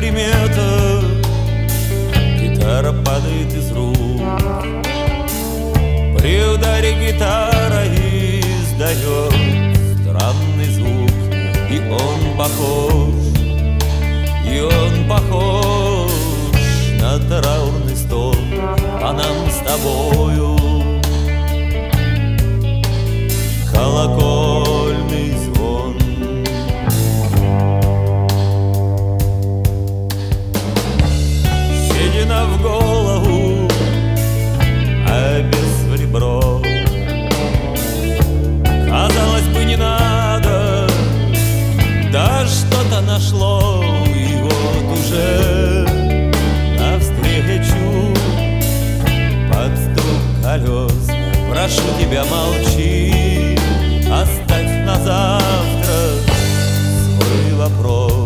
примета, гитара падает из рук. При ударе гитара издает странный звук. И он похож на траурный стол, а нам с тобою колокольный звон. Седина в голову, а без в ребро. Казалось бы, не надо, да что-то нашло. И вот уже навстречу под стук колес. Прошу тебя, молчи, оставь на завтра свой вопрос.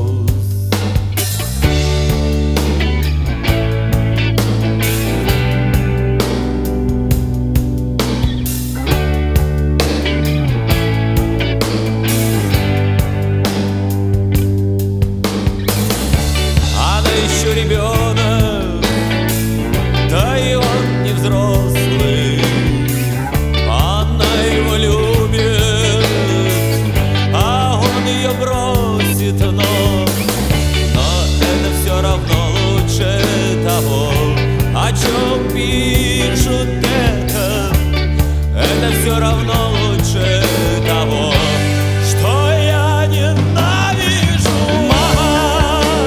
Она еще ребенок, да и он не взрослый. Она его любит, а он ее бросит, но это все равно лучше того, о чем пишут это все равно лучше того, что я ненавижу. Мама,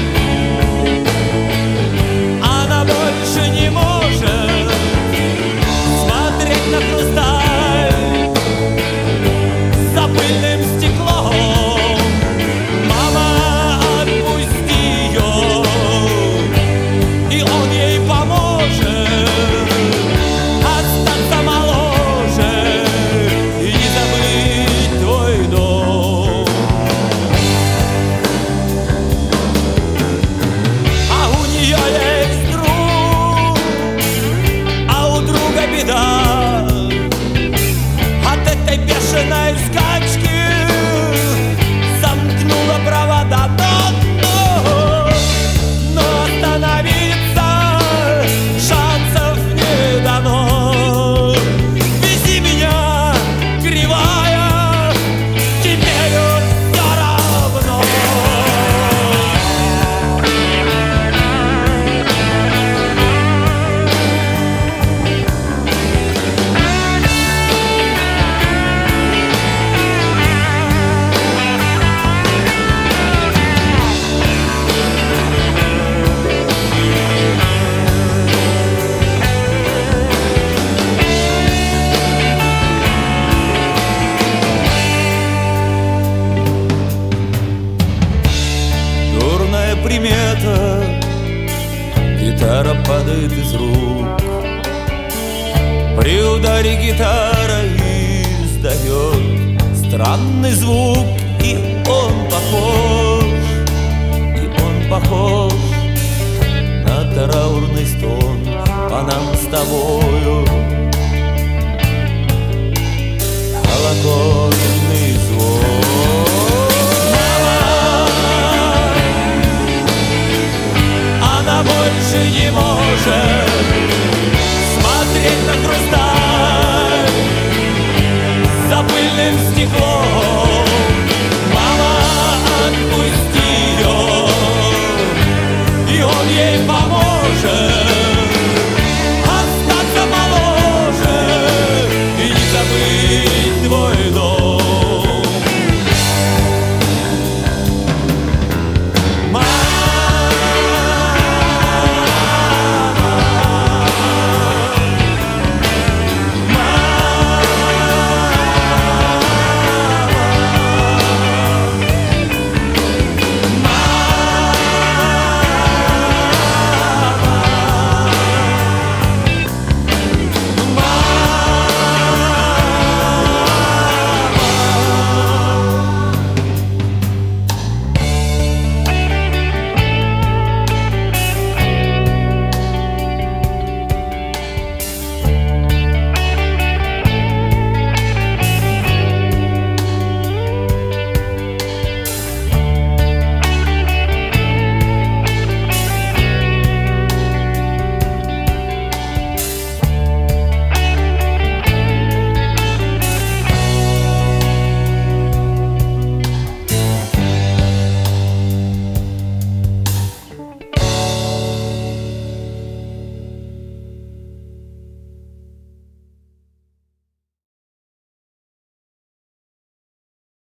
она больше не может смотреть на хрусталь за пыльным стеклом. Мама, отпусти ее, и он ей поможет остаться моложе и не забыть твой дом. А у нее есть друг, а у друга беда. От этой бешеной скачки замкнула провода. Но остановиться шансов не дано. Вези меня, кривая, теперь все равно. Дурная примета, гитара падает из рук. При ударе гитара издает странный звук. И он похож